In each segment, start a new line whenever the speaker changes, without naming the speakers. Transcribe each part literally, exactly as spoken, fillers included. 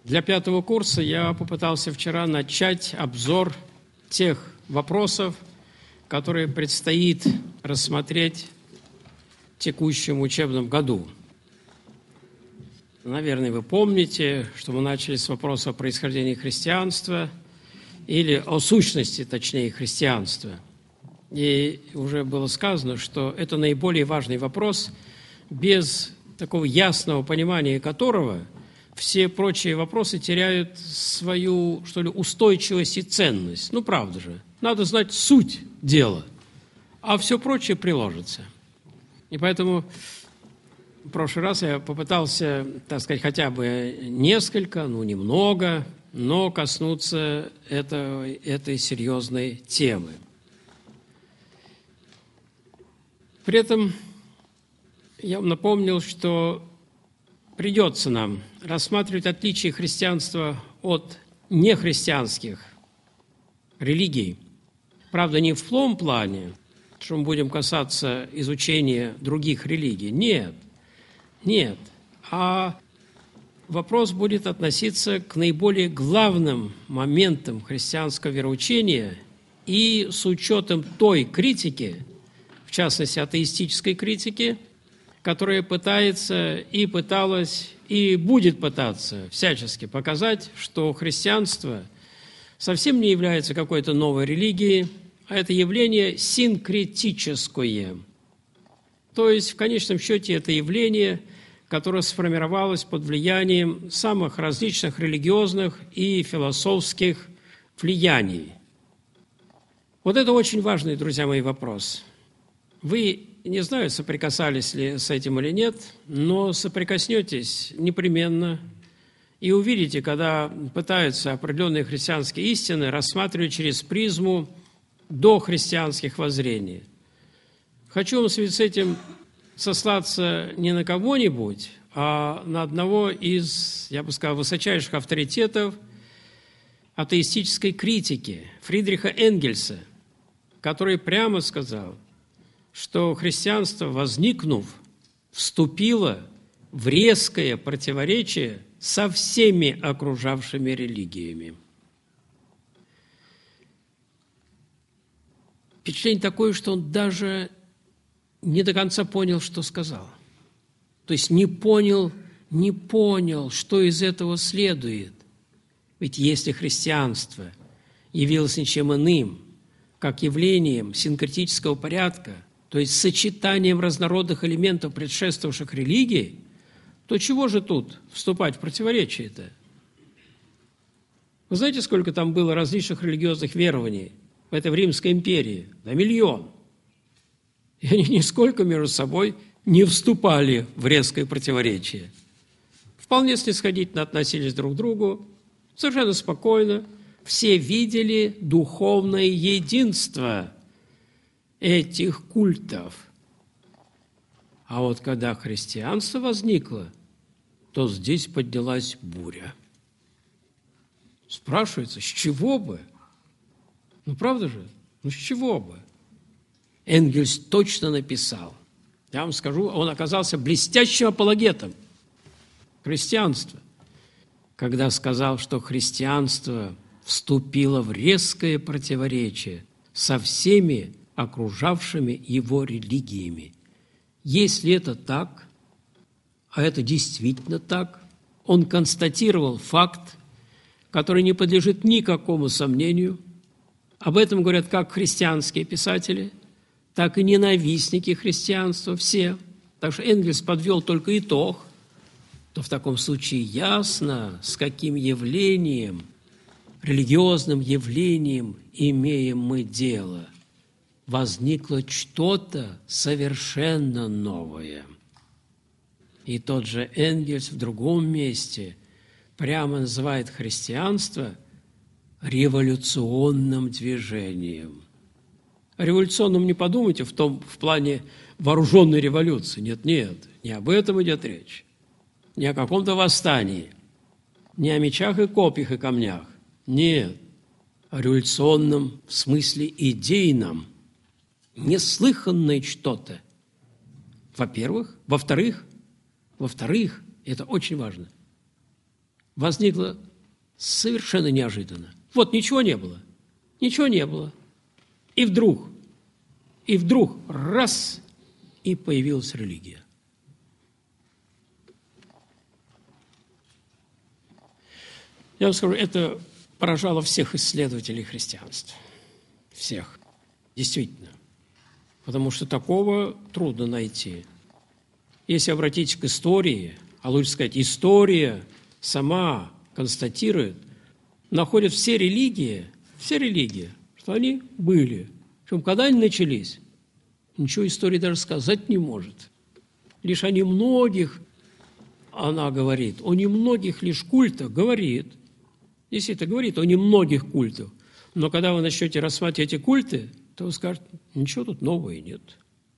Для пятого курса я попытался вчера начать обзор тех вопросов, которые предстоит рассмотреть в текущем учебном году. Наверное, вы помните, что мы начали с вопроса о происхождении христианства или о сущности, точнее, христианства. И уже было сказано, что это наиболее важный вопрос, без такого ясного понимания которого все прочие вопросы теряют свою, что ли, устойчивость и ценность. Ну, правда же. Надо знать суть дела, а все прочее приложится. И поэтому в прошлый раз я попытался, так сказать, хотя бы несколько, ну, немного, но коснуться этого, этой серьезной темы. При этом я вам напомнил, что придется нам рассматривать отличия христианства от нехристианских религий. Правда, не в том плане, что мы будем касаться изучения других религий. Нет, нет. А вопрос будет относиться к наиболее главным моментам христианского вероучения и с учетом той критики, в частности, атеистической критики, которая пытается и пыталась, и будет пытаться всячески показать, что христианство совсем не является какой-то новой религией, а это явление синкретическое. То есть, в конечном счете, это явление, которое сформировалось под влиянием самых различных религиозных и философских влияний. Вот это очень важный, друзья мои, вопрос. Вы, не знаю, соприкасались ли с этим или нет, но соприкоснетесь непременно и увидите, когда пытаются определенные христианские истины рассматривать через призму дохристианских воззрений. Хочу вам в связи с этим сослаться не на кого-нибудь, а на одного из, я бы сказал, высочайших авторитетов атеистической критики, Фридриха Энгельса, который прямо сказал, что христианство, возникнув, вступило в резкое противоречие со всеми окружавшими религиями. Впечатление такое, что он даже не до конца понял, что сказал. То есть не понял, не понял, что из этого следует. Ведь если христианство явилось ничем иным, как явлением синкретического порядка, то есть сочетанием разнородных элементов предшествовавших религий, то чего же тут вступать в противоречие-то? Вы знаете, сколько там было различных религиозных верований в этой в Римской империи? Да миллион. И они нисколько между собой не вступали в резкое противоречие. Вполне снисходительно относились друг к другу, совершенно спокойно. Все видели духовное единство этих культов. А вот когда христианство возникло, то здесь поднялась буря. Спрашивается, с чего бы? Ну, правда же? Ну, с чего бы? Энгельс точно написал. Я вам скажу, он оказался блестящим апологетом христианства, когда сказал, что христианство вступило в резкое противоречие со всеми окружавшими его религиями. Если это так, а это действительно так, он констатировал факт, который не подлежит никакому сомнению. Об этом говорят как христианские писатели, так и ненавистники христианства, все. Так что Энгельс подвел только итог, то в таком случае ясно, с каким явлением, религиозным явлением имеем мы дело. Возникло что-то совершенно новое. И тот же Энгельс в другом месте прямо называет христианство революционным движением. О революционном не подумайте в том, в плане вооруженной революции. Нет, нет, не об этом идет речь. Не о каком-то восстании, не о мечах и копьях и камнях. Нет, о революционном в смысле идейном. Неслыханное что-то. Во-первых. Во-вторых, во-вторых, это очень важно, возникло совершенно неожиданно. Вот ничего не было, ничего не было. И вдруг, и вдруг, раз, и появилась религия. Я вам скажу, это поражало всех исследователей христианства. Всех. Действительно. Потому что такого трудно найти. Если обратитесь к истории, а лучше сказать, история сама констатирует, находят все религии, все религии, что они были. Причем, когда они начались, ничего история даже сказать не может. Лишь о немногих, она говорит, о немногих лишь культах говорит. Действительно, говорит о немногих культах. Но когда вы начнете рассматривать эти культы, то вы скажете, ничего тут нового и нет.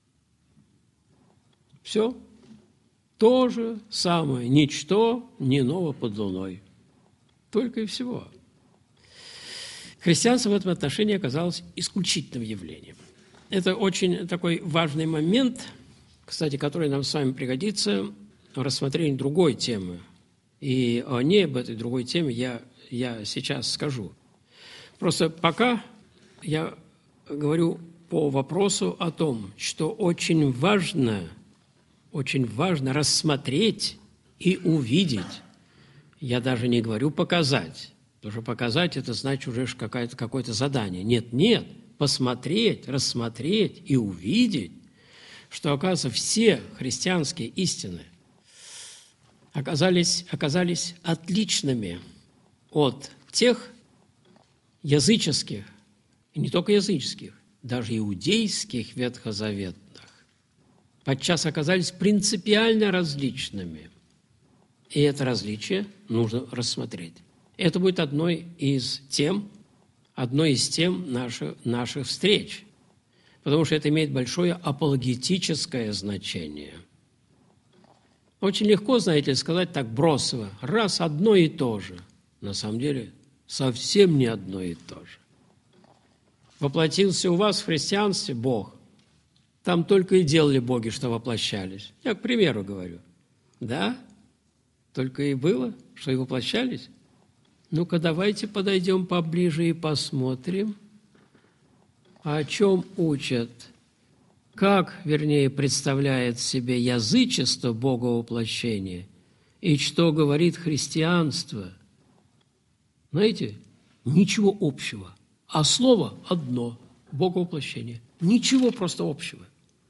Все. То же самое. Ничто не ново под луной. Только и всего. Христианство в этом отношении оказалось исключительным явлением. Это очень такой важный момент, кстати, который нам с вами пригодится в рассмотрении другой темы. И о ней, об этой другой теме я, я сейчас скажу. Просто пока я говорю по вопросу о том, что очень важно, очень важно рассмотреть и увидеть. Я даже не говорю показать, потому что показать – это значит уже какое-то, какое-то задание. Нет, нет, посмотреть, рассмотреть и увидеть, что, оказывается, все христианские истины оказались, оказались отличными от тех языческих, и не только языческих, даже иудейских ветхозаветных, подчас оказались принципиально различными. И это различие нужно рассмотреть. Это будет одной из тем, одной из тем наших, наших встреч, потому что это имеет большое апологетическое значение. Очень легко, знаете ли, сказать так бросово, раз одно и то же. На самом деле совсем не одно и то же. Воплотился у вас в христианстве Бог. Там только и делали боги, что воплощались. Я, к примеру, говорю. Да, только и было, что и воплощались. Ну-ка, давайте подойдем поближе и посмотрим, о чем учат, как, вернее, представляет себе язычество боговоплощения и что говорит христианство. Знаете, ничего общего, а слово одно – боговоплощение. Ничего просто общего.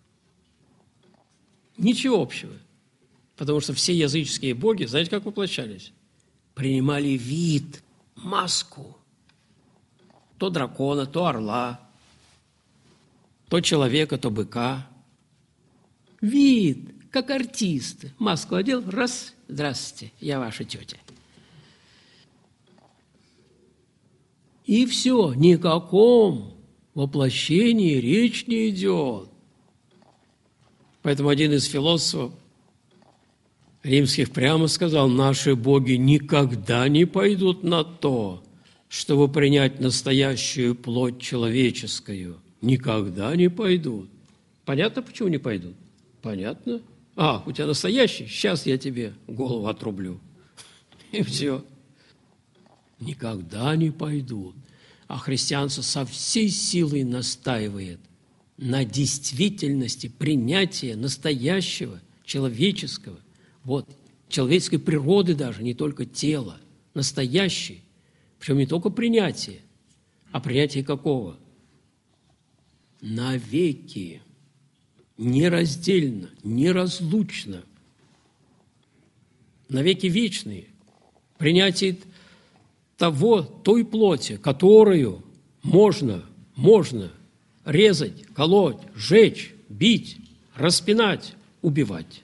Ничего общего. Потому что все языческие боги, знаете, как воплощались? Принимали вид, маску. То дракона, то орла, то человека, то быка. Вид, как артисты. Маску одел, раз, здравствуйте, я ваша тетя. И все, ни о каком воплощении речь не идет. Поэтому один из философов римских прямо сказал, наши боги никогда не пойдут на то, чтобы принять настоящую плоть человеческую. Никогда не пойдут. Понятно, почему не пойдут? Понятно. А, у тебя настоящий? Сейчас я тебе голову отрублю. И все. Никогда не пойдут. А христианство со всей силой настаивает на действительности принятия настоящего, человеческого, вот, человеческой природы даже, не только тела, настоящей. Причем не только принятие, а принятие какого? Навеки, нераздельно, неразлучно, навеки вечные. Принятие того, той плоти, которую можно, можно резать, колоть, жечь, бить, распинать, убивать.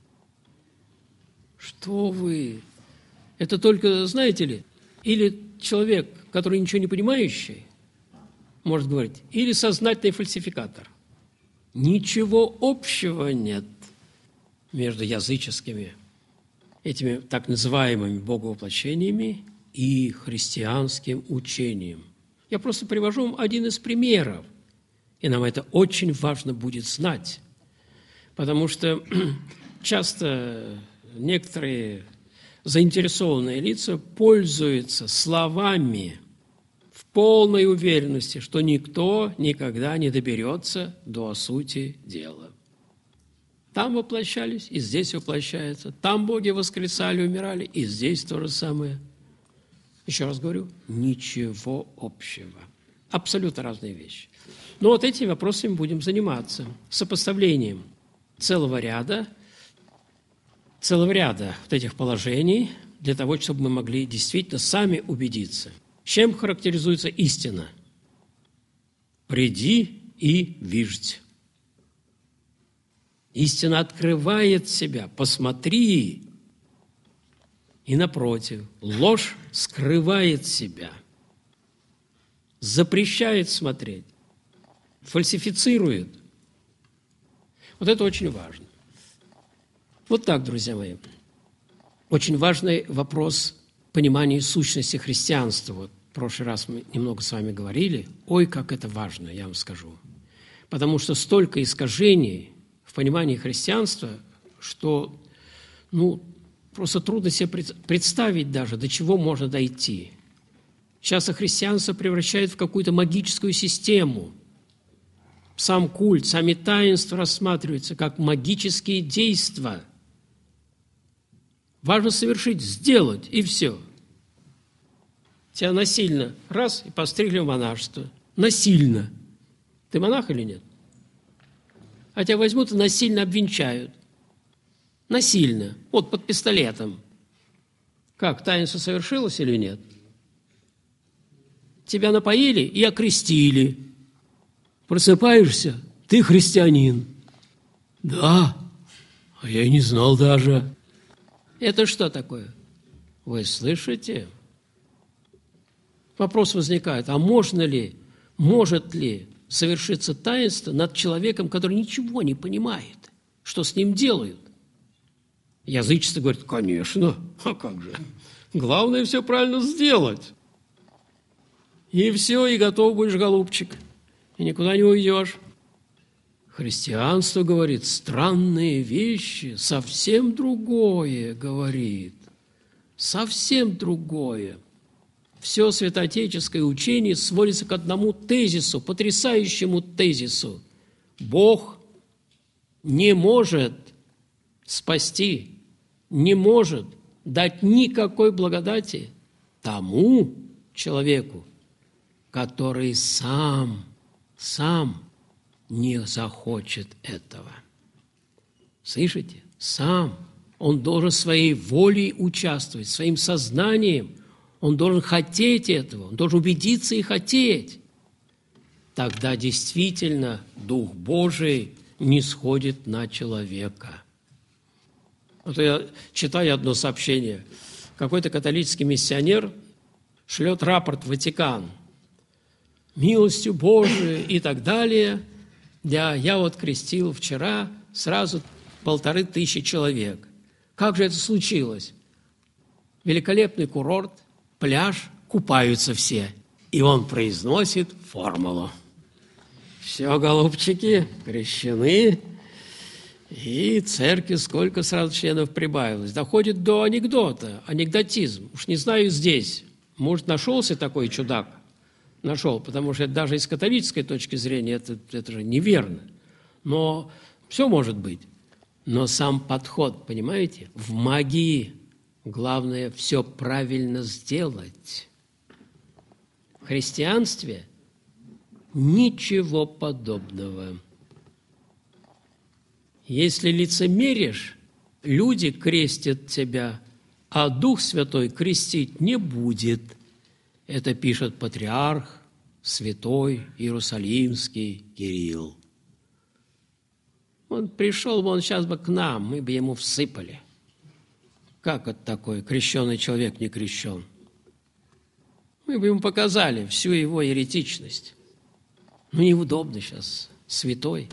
Что вы? Это только, знаете ли, или человек, который ничего не понимающий, может говорить, или сознательный фальсификатор. Ничего общего нет между языческими, этими так называемыми боговоплощениями и христианским учением. Я просто привожу вам один из примеров, и нам это очень важно будет знать, потому что часто некоторые заинтересованные лица пользуются словами в полной уверенности, что никто никогда не доберется до сути дела. Там воплощались, и здесь воплощаются. Там боги воскресали, умирали, и здесь то же самое. Еще раз говорю, ничего общего. Абсолютно разные вещи. Но вот этими вопросами будем заниматься. Сопоставлением целого ряда, целого ряда вот этих положений для того, чтобы мы могли действительно сами убедиться. Чем характеризуется истина? «Приди и виждь». Истина открывает себя. Посмотри. И напротив, ложь скрывает себя, запрещает смотреть, фальсифицирует. Вот это очень важно. Вот так, друзья мои. Очень важный вопрос понимания сущности христианства. Вот в прошлый раз мы немного с вами говорили. Ой, как это важно, я вам скажу. Потому что столько искажений в понимании христианства, что, ну, просто трудно себе представить даже, до чего можно дойти. Сейчас христианство превращает в какую-то магическую систему. Сам культ, сами таинства рассматриваются как магические действия. Важно совершить, сделать, и все. Тебя насильно раз и постригли в монашество. Насильно. Ты монах или нет? А тебя возьмут и насильно обвенчают. Насильно. Вот под пистолетом. Как, таинство совершилось или нет? Тебя напоили и окрестили. Просыпаешься, ты христианин. Да, а я и не знал даже. Это что такое? Вы слышите? Вопрос возникает, а можно ли, может ли совершиться таинство над человеком, который ничего не понимает, что с ним делают? Язычество говорит, конечно, а как же? Главное все правильно сделать. И все, и готов будешь, голубчик, и никуда не уйдешь. Христианство говорит, странные вещи, совсем другое говорит, совсем другое. Все святоотеческое учение сводится к одному тезису, потрясающему тезису. Бог не может спасти, не может дать никакой благодати тому человеку, который сам, сам не захочет этого. Слышите? Сам. Он должен своей волей участвовать, своим сознанием. Он должен хотеть этого, он должен убедиться и хотеть. Тогда действительно Дух Божий не сходит на человека. Вот я читаю одно сообщение. Какой-то католический миссионер шлет рапорт в Ватикан. Милостью Божией и так далее. Я, я вот крестил вчера сразу полторы тысячи человек. Как же это случилось? Великолепный курорт, пляж, купаются все. И он произносит формулу. Все, голубчики, крещены, и церкви сколько сразу членов прибавилось. Доходит до анекдота, анекдотизм. Уж не знаю здесь. Может, нашелся такой чудак? Нашел, потому что это даже из католической точки зрения это, это же неверно. Но все может быть. Но сам подход, понимаете, в магии главное все правильно сделать. В христианстве ничего подобного. Если лицемеришь, люди крестят тебя, а Дух Святой крестить не будет. Это пишет патриарх святой Иерусалимский Кирилл. Он пришел бы, он сейчас бы к нам, мы бы ему всыпали. Как это такое? Крещеный человек не крещен. Мы бы ему показали всю его еретичность. Ну, неудобно сейчас, святой.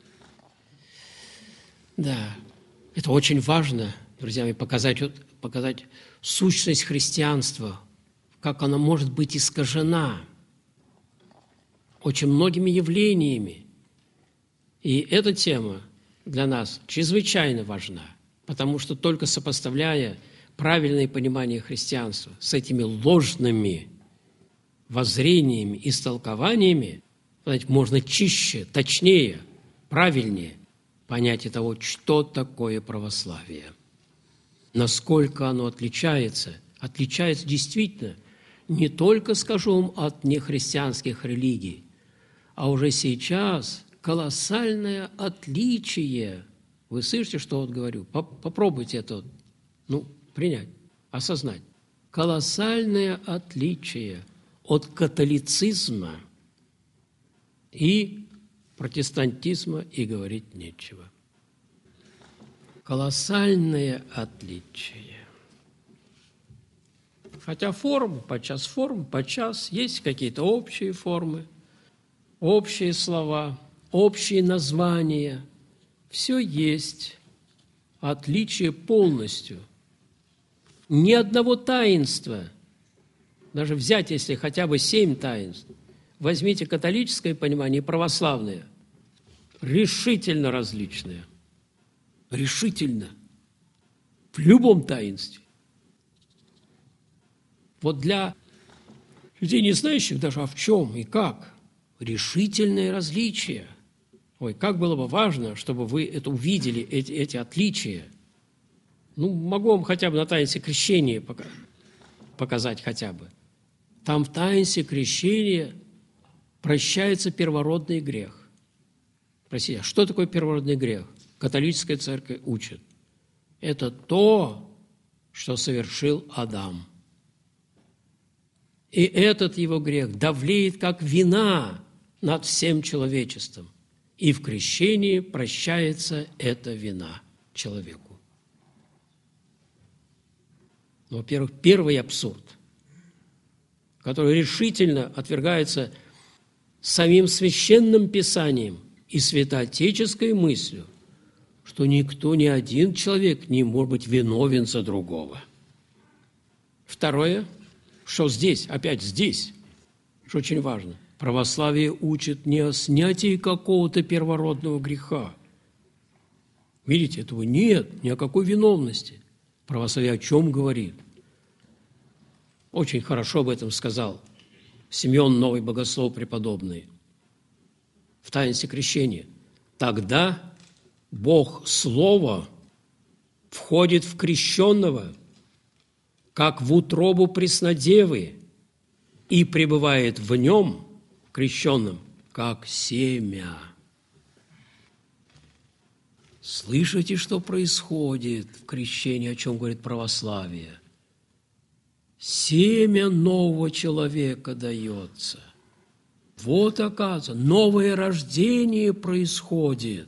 Да, это очень важно, друзья мои, показать, показать сущность христианства, как она может быть искажена очень многими явлениями. И эта тема для нас чрезвычайно важна, потому что только сопоставляя правильное понимание христианства с этими ложными воззрениями, истолкованиями, знаете, можно чище, точнее, правильнее понятие того, что такое православие. Насколько оно отличается. Отличается действительно не только, скажу вам, от нехристианских религий, а уже сейчас колоссальное отличие. Вы слышите, что вот говорю? Попробуйте это вот, ну, принять, осознать. Колоссальное отличие от католицизма и протестантизма и говорить нечего. Колоссальное отличие. Хотя формы, подчас форм, подчас есть какие-то общие формы, общие слова, общие названия. Все есть. Отличие полностью. Ни одного таинства. Даже взять, если хотя бы семь таинств. Возьмите католическое понимание и православное. Решительно различные. Решительно. В любом таинстве. Вот для людей, не знающих даже, а в чем и как, решительное различие. Ой, как было бы важно, чтобы вы это увидели, эти, эти отличия. Ну, могу вам хотя бы на таинстве крещения показать хотя бы. Там в таинстве крещения прощается первородный грех. Простите, а что такое первородный грех? Католическая церковь учит. Это то, что совершил Адам. И этот его грех давлеет как вина над всем человечеством. И в крещении прощается эта вина человеку. Ну, во-первых, первый абсурд, который решительно отвергается самим священным писанием и святоотеческой мыслью, что никто, ни один человек не может быть виновен за другого. Второе, что здесь, опять здесь, что очень важно, православие учит не о снятии какого-то первородного греха. Видите, этого нет, ни о какой виновности. Православие о чем говорит? Очень хорошо об этом сказал Симеон Новый Богослов преподобный в таинстве крещения. Тогда Бог Слово входит в крещенного, как в утробу преснодевы, и пребывает в нем, крещенном, как семя. Слышите, что происходит в крещении, о чем говорит православие? Семя нового человека дается. Вот, оказывается, новое рождение происходит,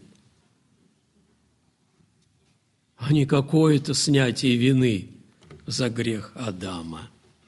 а не какое-то снятие вины за грех Адама.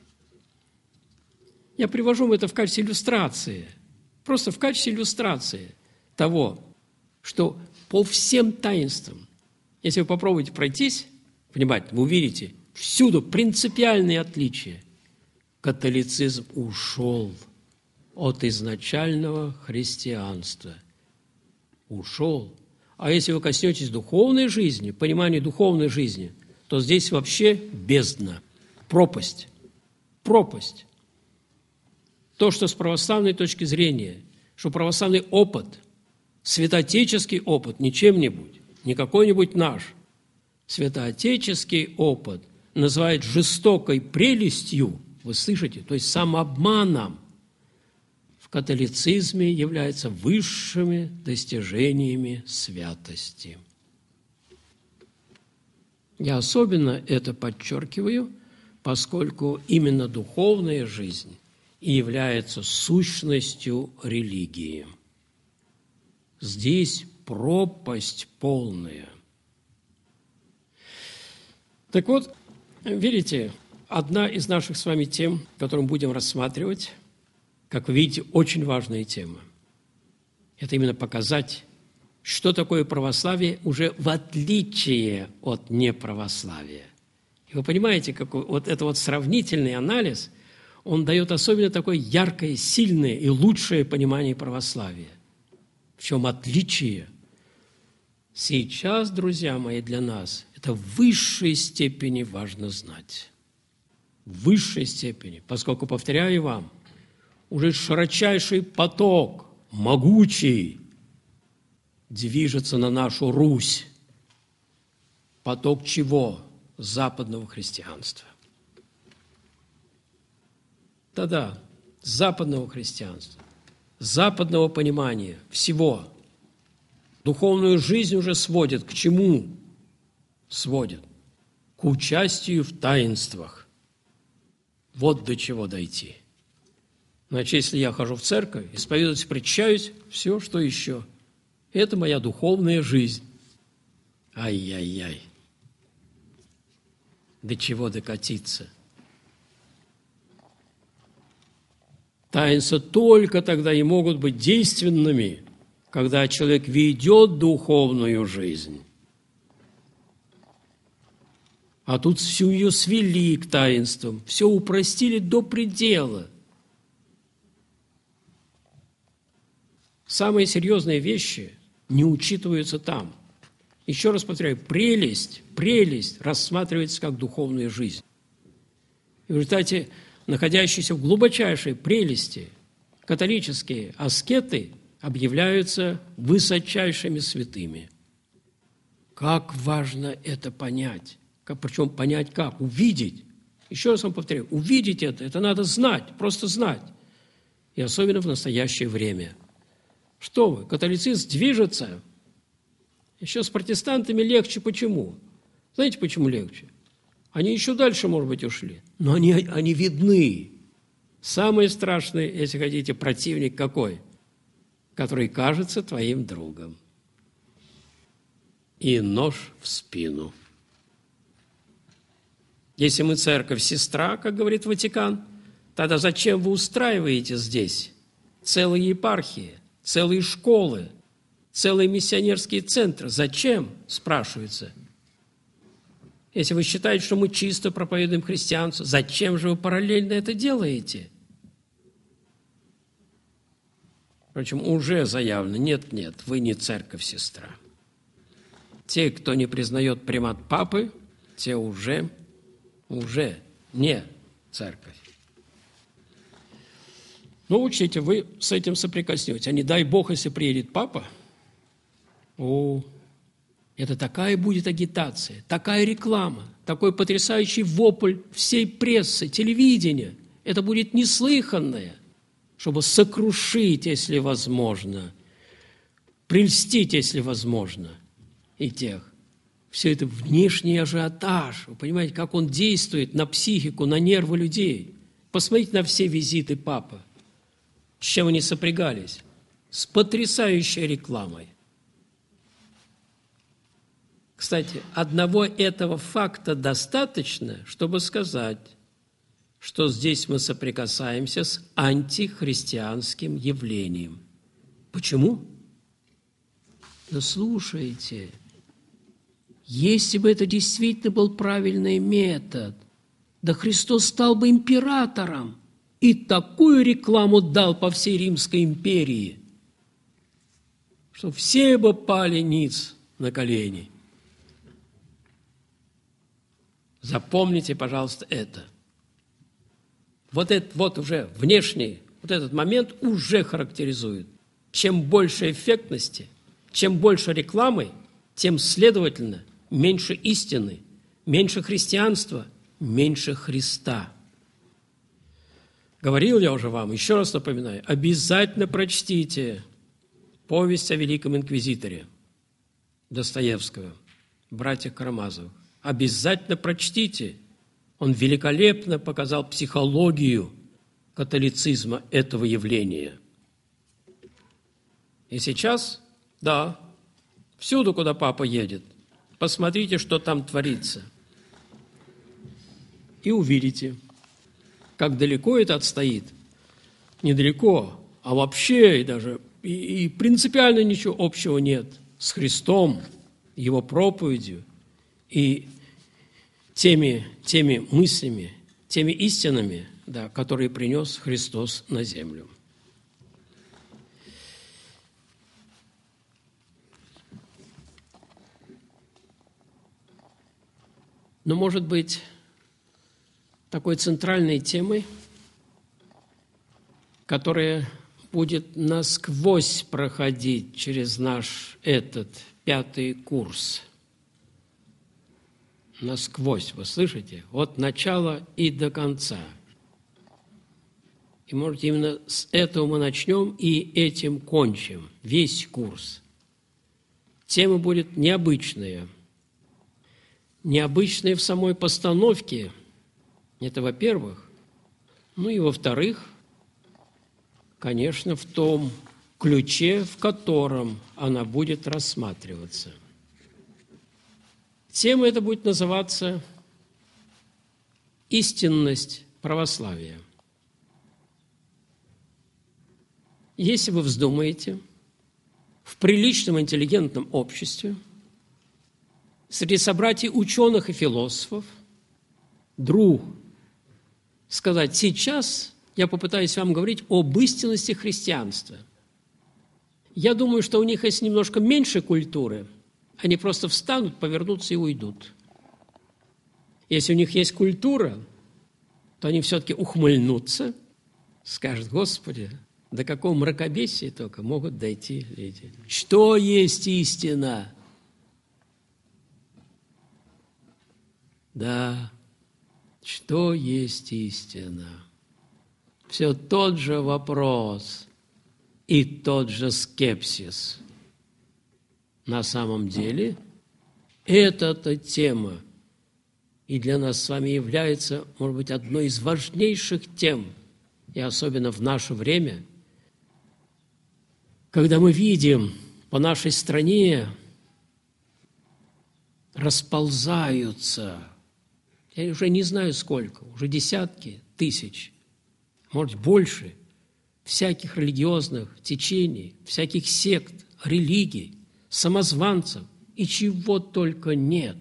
Я привожу это в качестве иллюстрации, просто в качестве иллюстрации того, что по всем таинствам, если вы попробуете пройтись, понимаете, вы увидите всюду принципиальные отличия. Католицизм ушел от изначального христианства. Ушел. А если вы коснетесь духовной жизни, понимания духовной жизни, то здесь вообще бездна, пропасть. Пропасть. То, что с православной точки зрения, что православный опыт, святоотеческий опыт, не чем-нибудь, не какой-нибудь наш, святоотеческий опыт называют жестокой прелестью, вы слышите, то есть самообманом, в католицизме являются высшими достижениями святости. Я особенно это подчеркиваю, поскольку именно духовная жизнь и является сущностью религии. Здесь пропасть полная. Так вот, видите, одна из наших с вами тем, которую мы будем рассматривать, как вы видите, очень важная тема. Это именно показать, что такое православие уже в отличие от неправославия. И вы понимаете, какой, вот это вот сравнительный анализ, он дает особенно такое яркое, сильное и лучшее понимание православия. В чем отличие? Сейчас, друзья мои, для нас это Это в высшей степени важно знать. В высшей степени, поскольку, повторяю вам, уже широчайший поток, могучий, движется на нашу Русь. Поток чего? Западного христианства. Да-да, западного христианства, западного понимания всего. Духовную жизнь уже сводит к чему? Сводит к участию в таинствах. Вот до чего дойти. Значит, если я хожу в церковь, исповедуюсь, причащаюсь, все, что еще. Это моя духовная жизнь. Ай-яй-яй. До чего докатиться? Таинства только тогда и могут быть действенными, когда человек ведет духовную жизнь. А тут всю ее свели к таинствам, все упростили до предела. Самые серьезные вещи не учитываются там. Еще раз повторяю, прелесть, прелесть рассматривается как духовная жизнь. И в результате находящиеся в глубочайшей прелести католические аскеты объявляются высочайшими святыми. Как важно это понять! Как, причем понять как? Увидеть. Еще раз вам повторяю, увидеть это, это надо знать, просто знать. И особенно в настоящее время. Что вы, католицизм движется. Еще с протестантами легче. Почему? Знаете, почему легче? Они еще дальше, может быть, ушли. Но они, они видны. Самый страшный, если хотите, противник какой? Который кажется твоим другом. И нож в спину. Если мы церковь-сестра, как говорит Ватикан, тогда зачем вы устраиваете здесь целые епархии, целые школы, целые миссионерские центры? Зачем, спрашивается? Если вы считаете, что мы чисто проповедуем христианство, зачем же вы параллельно это делаете? Впрочем, уже заявлено, нет-нет, вы не церковь-сестра. Те, кто не признает примат папы, те уже, уже не церковь. Ну, учтите, вы с этим соприкоснетесь. А не дай Бог, если приедет папа, о, это такая будет агитация, такая реклама, такой потрясающий вопль всей прессы, телевидения. Это будет неслыханное, чтобы сокрушить, если возможно, прельстить, если возможно, и тех. Все это внешний ажиотаж. Вы понимаете, как он действует на психику, на нервы людей. Посмотрите на все визиты папы. С чем они сопрягались? С потрясающей рекламой. Кстати, одного этого факта достаточно, чтобы сказать, что здесь мы соприкасаемся с антихристианским явлением. Почему? Да слушайте, если бы это действительно был правильный метод, да Христос стал бы императором и такую рекламу дал по всей Римской империи, что все бы пали ниц на колени. Запомните, пожалуйста, это. Вот этот вот уже внешний, вот этот момент уже характеризует. Чем больше эффектности, чем больше рекламы, тем, следовательно, меньше истины, меньше христианства, меньше Христа. Говорил я уже вам, еще раз напоминаю, обязательно прочтите повесть о Великом Инквизиторе Достоевского, братьях Карамазовых. Обязательно прочтите. Он великолепно показал психологию католицизма этого явления. И сейчас, да, всюду, куда папа едет, посмотрите, что там творится. И увидите, как далеко это отстоит. Недалеко, а вообще и даже и, и принципиально ничего общего нет с Христом, Его проповедью и теми, теми мыслями, теми истинами, да, которые принес Христос на землю. Но, может быть, такой центральной темой, которая будет насквозь проходить через наш этот пятый курс. Насквозь, вы слышите? От начала и до конца. И, может, именно с этого мы начнем и этим кончим, весь курс. Тема будет необычная. Необычная в самой постановке, это во-первых. Ну и во-вторых, конечно, в том ключе, в котором она будет рассматриваться. Тема эта будет называться «Истинность православия». Если вы вздумаете, в приличном интеллигентном обществе, среди собратьев ученых и философов, друг, сказать, сейчас я попытаюсь вам говорить об истинности христианства. Я думаю, что у них есть немножко меньше культуры, они просто встанут, повернутся и уйдут. Если у них есть культура, то они все-таки ухмыльнутся, скажут, Господи, до какого мракобесия только могут дойти люди. Что есть истина? Да, что есть истина? Все тот же вопрос и тот же скепсис. На самом деле, эта тема и для нас с вами является, может быть, одной из важнейших тем, и особенно в наше время, когда мы видим по нашей стране расползаются, я уже не знаю сколько, уже десятки тысяч, может, больше, всяких религиозных течений, всяких сект, религий, самозванцев и чего только нет.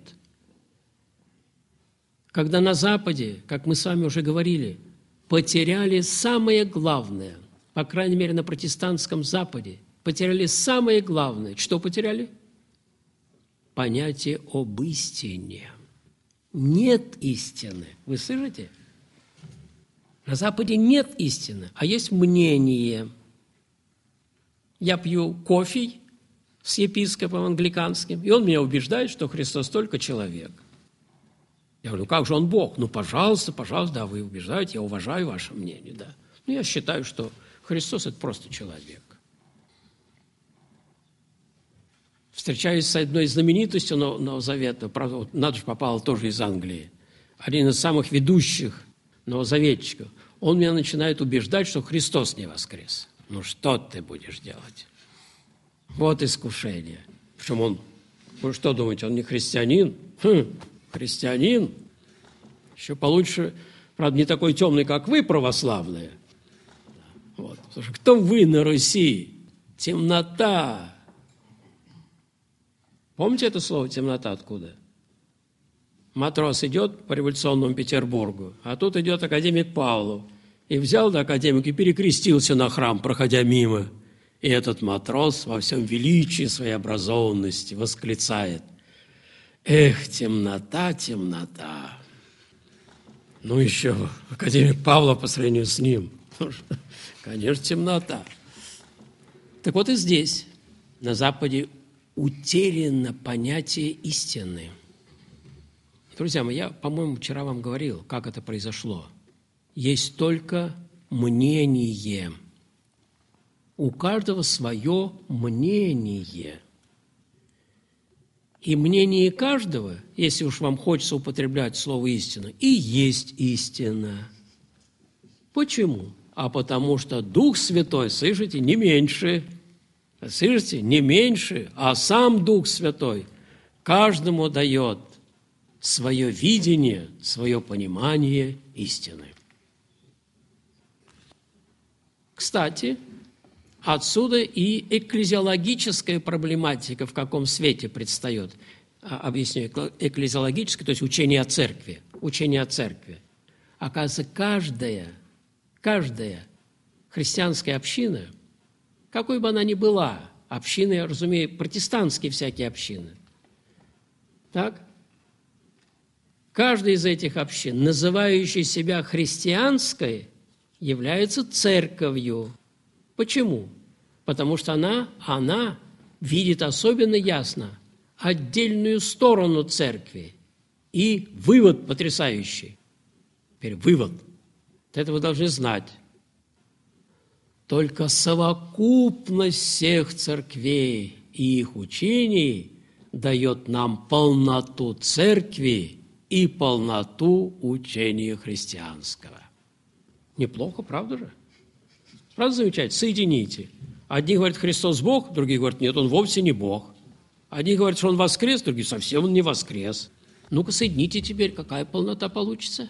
Когда на Западе, как мы с вами уже говорили, потеряли самое главное, по крайней мере, на протестантском Западе, потеряли самое главное. Что потеряли? Понятие об истине. Нет истины. Вы слышите? На Западе нет истины, а есть мнение. Я пью кофе с епископом англиканским, и он меня убеждает, что Христос только человек. Я говорю, ну как же он Бог? Ну, пожалуйста, пожалуйста, да, вы убеждаете, я уважаю ваше мнение, да. Но я считаю, что Христос – это просто человек. Встречаюсь с одной знаменитостью Нового Завета, правда, вот Надж попал тоже из Англии, один из самых ведущих новозаветчиков. Он меня начинает убеждать, что Христос не воскрес. Ну, что ты будешь делать? Вот искушение. Причем он, вы что думаете, он не христианин? Хм, христианин. Еще получше, правда, не такой темный, как вы, православные. Вот. Потому что кто вы на Руси? Темнота. Помните это слово «темнота» откуда? Матрос идет по революционному Петербургу, а тут идет академик Павлов. И взял да, академик и перекрестился на храм, проходя мимо. И этот матрос во всем величии своей образованности восклицает: «Эх, темнота, темнота!» Ну еще академик Павлов по сравнению с ним. Конечно, темнота. Так вот и здесь, на Западе, утеряно понятие истины. Друзья мои, я, по-моему, вчера вам говорил, как это произошло. Есть только мнение. У каждого свое мнение. И мнение каждого, если уж вам хочется употреблять слово «истина», и есть истина. Почему? А потому что Дух Святой, слышите, не меньше, слышите, не меньше, а сам Дух Святой каждому дает свое видение, свое понимание истины. Кстати, отсюда и экклезиологическая проблематика, в каком свете предстает. Объясню, экклезиологическое, то есть учение о церкви. Учение о церкви. Оказывается, каждая, каждая христианская община, какой бы она ни была, общины, я разумею, протестантские всякие общины, так? Каждая из этих общин, называющая себя христианской, является церковью. Почему? Потому что она, она видит особенно ясно отдельную сторону церкви. И вывод потрясающий. Теперь вывод. Это вы должны знать. Только совокупность всех церквей и их учений дает нам полноту церкви и полноту учения христианского. Неплохо, правда же? Правда замечательно? Соедините. Одни говорят, Христос Бог, другие говорят, нет, Он вовсе не Бог. Одни говорят, что Он воскрес, другие, совсем Он не воскрес. Ну-ка, соедините теперь, какая полнота получится?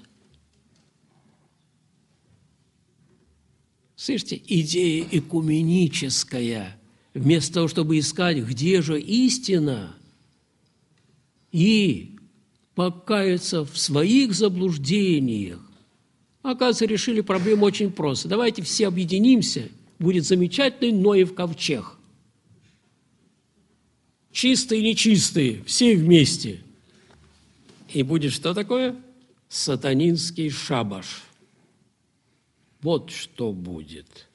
Слышите, идея экуменическая. Вместо того, чтобы искать, где же истина, и покаяться в своих заблуждениях, оказывается, решили проблему очень просто. Давайте все объединимся, будет замечательный Ноев ковчег. Чистые и нечистые, все вместе. И будет что такое? Сатанинский шабаш. Вот что будет.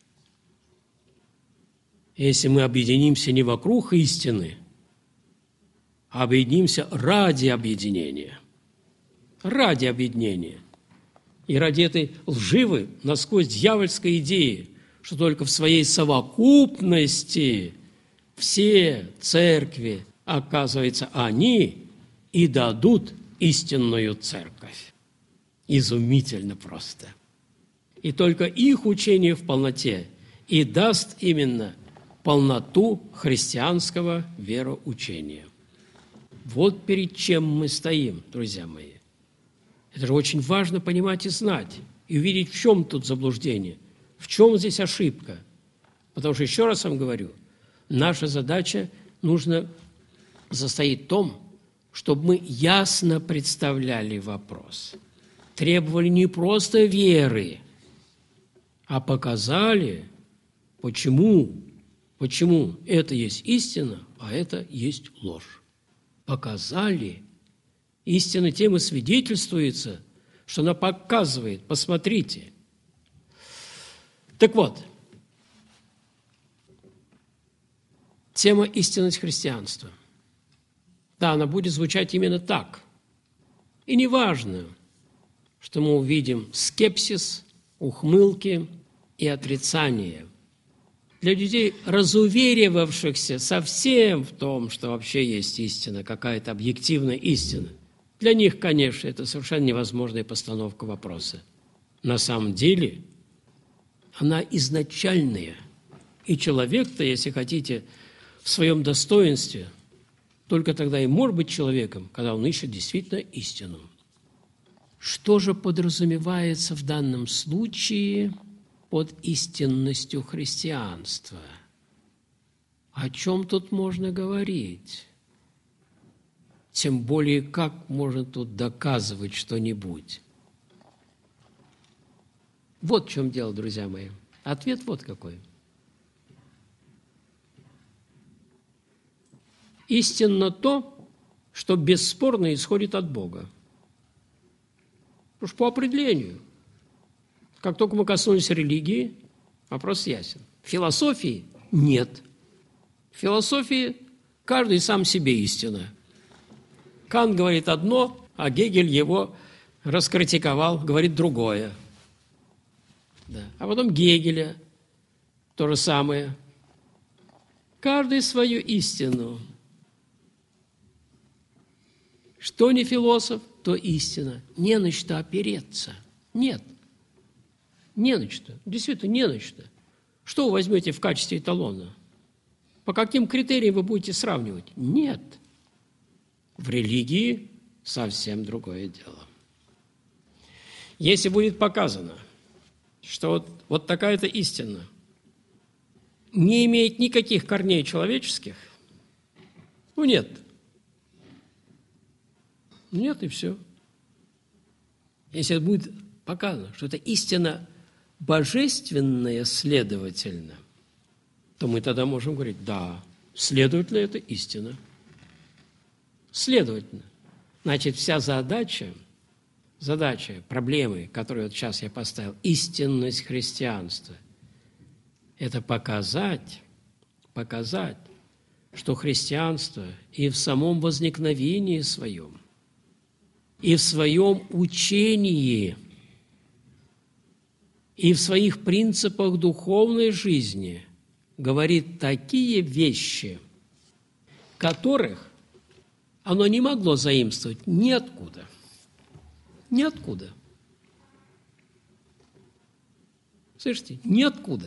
Если мы объединимся не вокруг истины, а объединимся ради объединения. Ради объединения. И ради этой лживой, насквозь дьявольской идеи, что только в своей совокупности все церкви, оказывается, они и дадут истинную церковь. Изумительно просто. И только их учение в полноте и даст именно полноту христианского вероучения. Вот перед чем мы стоим, друзья мои. Это же очень важно понимать и знать, и увидеть, в чем тут заблуждение, в чем здесь ошибка. Потому что, еще раз вам говорю, наша задача нужно состоит в том, чтобы мы ясно представляли вопрос. Требовали не просто веры, а показали, почему, почему это есть истина, а это есть ложь. Показали. Истина тем и свидетельствуется, что она показывает. Посмотрите. Так вот, тема истинность христианства. Да, она будет звучать именно так. И не важно, что мы увидим скепсис, ухмылки и отрицание. Для людей, разуверивавшихся совсем в том, что вообще есть истина, какая-то объективная истина, для них, конечно, это совершенно невозможная постановка вопроса. На самом деле, она изначальная. И человек-то, если хотите, в своем достоинстве, только тогда и может быть человеком, когда он ищет действительно истину. Что же подразумевается в данном случае под истинностью христианства? О чем тут можно говорить? Тем более, как можно тут доказывать что-нибудь? Вот в чем дело, друзья мои. Ответ вот какой. Истинно то, что бесспорно исходит от Бога. Потому что по определению, как только мы коснулись религии, вопрос ясен. Философии нет. В философии каждый сам себе истина. Кант говорит одно, а Гегель его раскритиковал, говорит другое. Да. А потом Гегеля то же самое. Каждый свою истину. Что не философ, то истина. Не на что опереться. Нет. Не на что. Действительно, не на что. Что вы возьмете в качестве эталона? По каким критериям вы будете сравнивать? Нет. В религии совсем другое дело. Если будет показано, что вот, вот такая-то истина не имеет никаких корней человеческих, ну нет. Нет, и все. Если будет показано, что это истина божественная, следовательно, то мы тогда можем говорить, да, следовательно, это истина. Следовательно, значит, вся задача задача, проблемы, которые вот сейчас я поставил, истинность христианства, это показать, показать, что христианство и в самом возникновении своем, и в своем учении, и в своих принципах духовной жизни говорит такие вещи, которых оно не могло заимствовать ниоткуда. Ниоткуда. Слышите? Ниоткуда.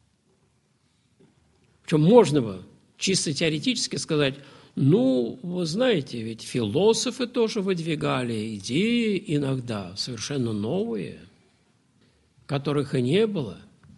Причем можно бы чисто теоретически сказать, ну, вы знаете, ведь философы тоже выдвигали идеи иногда совершенно новые, которых и не было.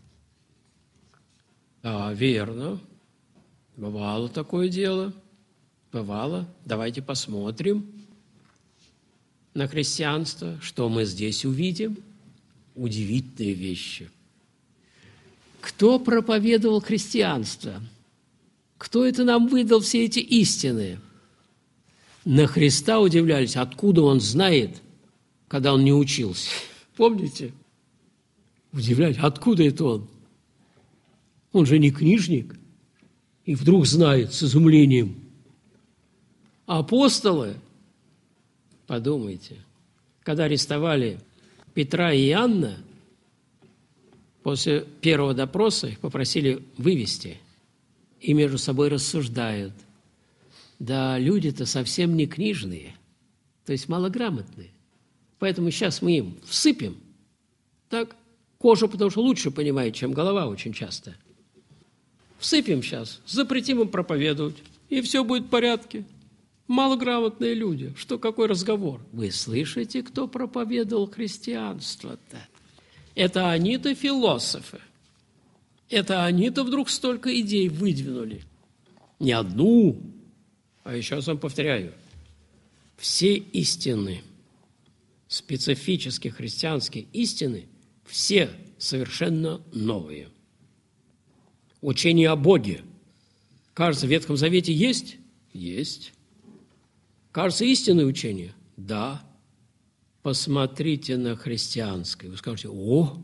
Да, верно. Бывало такое дело. Бывало. Давайте посмотрим на христианство, что мы здесь увидим. Удивительные вещи. Кто проповедовал христианство? Кто это нам выдал все эти истины? На Христа удивлялись, откуда он знает, когда он не учился. Помните? Удивлялись, откуда это он? Он же не книжник. И вдруг знает с изумлением. Апостолы, подумайте, когда арестовали Петра и Иоанна, после первого допроса их попросили вывести. И между собой рассуждают. Да, люди-то совсем не книжные, то есть малограмотные. Поэтому сейчас мы им всыпем. Так, кожа, потому что лучше понимает, чем голова очень часто. Всыпем сейчас, запретим им проповедовать, и все будет в порядке. Малограмотные люди. Что, какой разговор? Вы слышите, кто проповедовал христианство-то? Это они-то философы. Это они-то вдруг столько идей выдвинули. Не одну, а еще раз вам повторяю, все истины, специфические христианские истины, все совершенно новые. Учение о Боге, кажется, в Ветхом Завете есть? Есть. Кажется, истинное учение? Да. Посмотрите на христианское. Вы скажете, о,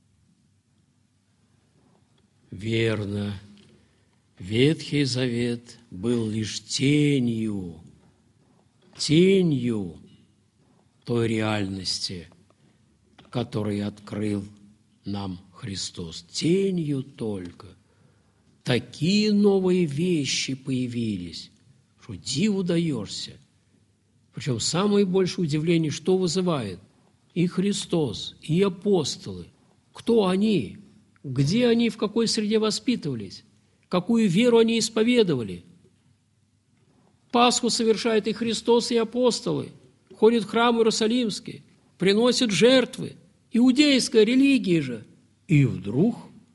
верно, Ветхий Завет был лишь тенью, тенью той реальности, которую открыл нам Христос. Тенью только. Такие новые вещи появились, что диву даешься. Причем самое большее удивление, что вызывает? И Христос, и апостолы. Кто они? Где они, в какой среде воспитывались? Какую веру они исповедовали? Пасху совершает и Христос, и апостолы. Ходят в храм Иерусалимский, приносят жертвы. Иудейская религия же. И вдруг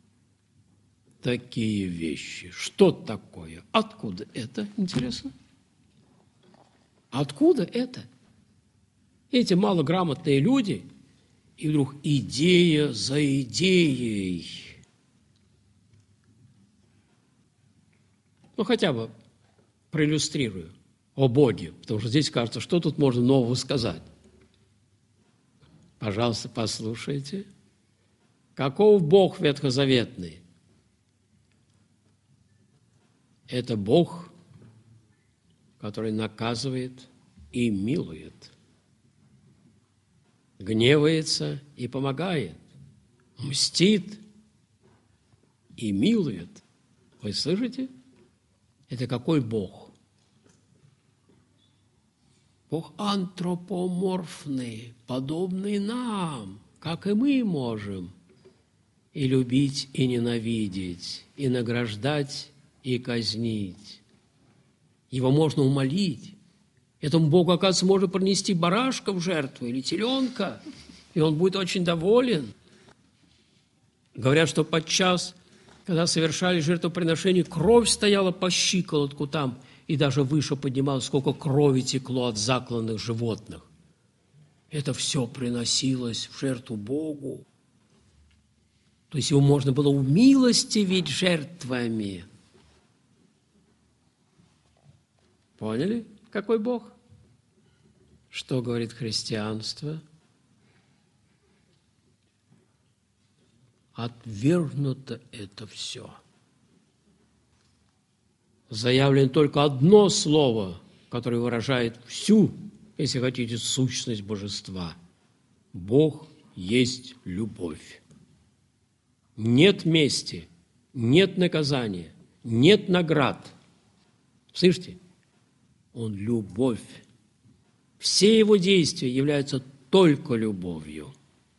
такие вещи. Что такое? Откуда это, интересно? Откуда это? Эти малограмотные люди, и вдруг идея за идеей. Ну, хотя бы проиллюстрирую о Боге, потому что здесь кажется, что тут можно нового сказать. Пожалуйста, послушайте. Каков Бог ветхозаветный? Это Бог, который наказывает и милует, гневается и помогает, мстит и милует. Вы слышите? Это какой Бог? Бог антропоморфный, подобный нам, как и мы можем, и любить, и ненавидеть, и награждать, и казнить. Его можно умолить. Этому Богу, оказывается, можно принести барашка в жертву или теленка, и он будет очень доволен. Говорят, что подчас, когда совершали жертвоприношение, кровь стояла по щиколотку там, и даже выше поднималась, сколько крови текло от закланных животных. Это все приносилось в жертву Богу. То есть его можно было умилостивить жертвами. Поняли, какой Бог? Что говорит христианство? отвергнуто это все. Заявлено только одно слово, которое выражает всю, если хотите, сущность божества. Бог есть любовь. Нет мести, нет наказания, нет наград. Слышите? Он любовь. Все его действия являются только любовью.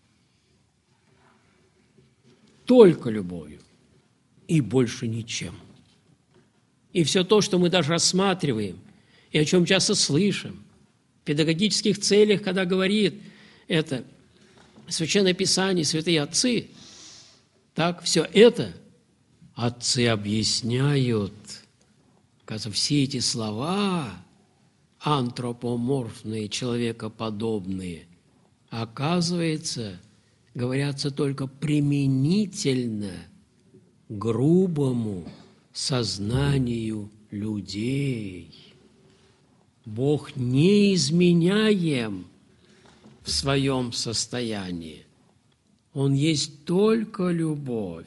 Только любовью. И больше ничем. И все то, что мы даже рассматриваем, и о чем часто слышим, в педагогических целях, когда говорит это Священное Писание, святые отцы, так, все это отцы объясняют. Кажется, все эти слова антропоморфные, человекоподобные, оказывается, говорятся только применительно к грубому сознанию людей. Бог неизменяем в своем состоянии. Он есть только любовь.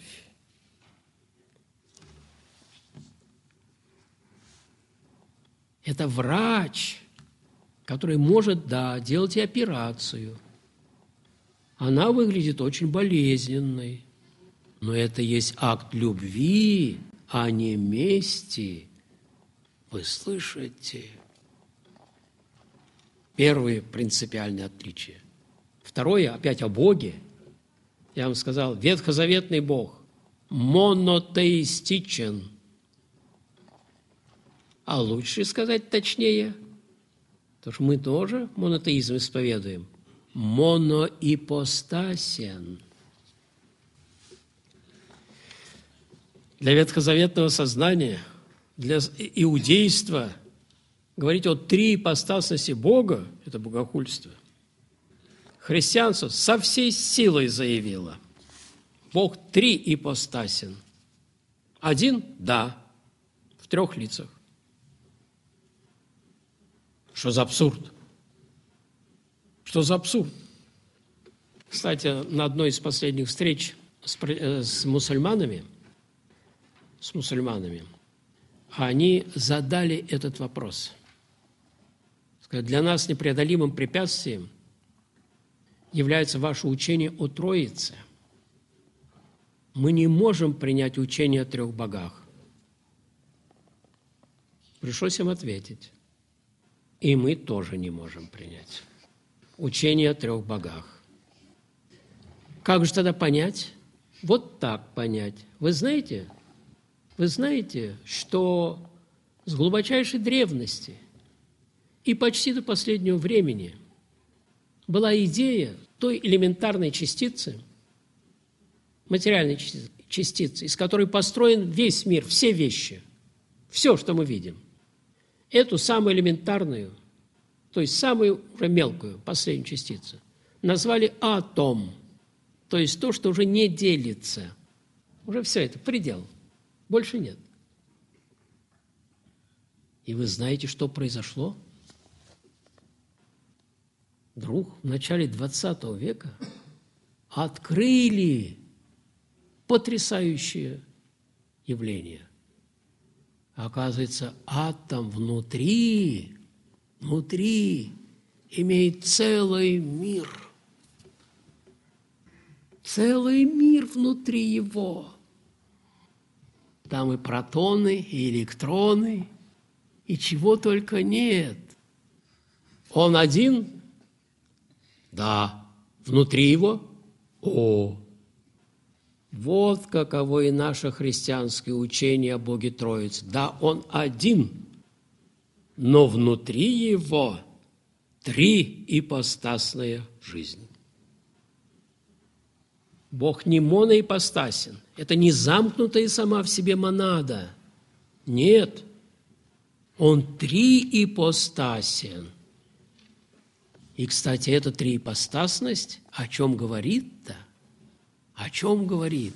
Это врач, который может, да, делать и операцию. Она выглядит очень болезненной, но это есть акт любви, а не мести. Вы слышите? Первое принципиальное отличие. Второе, опять о Боге. Я вам сказал, ветхозаветный Бог монотеистичен. А лучше сказать точнее, потому что мы тоже монотеизм исповедуем, моноипостасен. Для ветхозаветного сознания, для иудейства говорить о триипостасности Бога – это богохульство. Христианство со всей силой заявило: Бог триипостасен. Один – да, в трех лицах. Что за абсурд? Что за абсурд? Кстати, на одной из последних встреч с, с мусульманами, с мусульманами, они задали этот вопрос. Сказали, для нас непреодолимым препятствием является ваше учение о Троице. Мы не можем принять учение о трех богах. Пришлось им ответить. И мы тоже не можем принять учение о трех богах. Как же тогда понять? Вот так понять. Вы знаете, вы знаете, что с глубочайшей древности и почти до последнего времени была идея той элементарной частицы, материальной частицы, из которой построен весь мир, все вещи, все, что мы видим. Эту самую элементарную, то есть самую уже мелкую, последнюю частицу, назвали атом, то есть то, что уже не делится. Уже все это, предел, больше нет. И вы знаете, что произошло? Вдруг в начале двадцатого века открыли потрясающее явление. Оказывается, атом внутри, внутри имеет целый мир. Целый мир внутри его. Там и протоны, и электроны, и чего только нет. Он один? Да. Внутри его? О! Вот каково и наше христианское учение о Боге Троице. Да, Он один, но внутри Его триипостасная жизнь. Бог не моноипостасен. Это не замкнутая сама в себе монада. Нет. Он триипостасен. И, кстати, эта триипостасность о чем говорит-то? О чем говорит?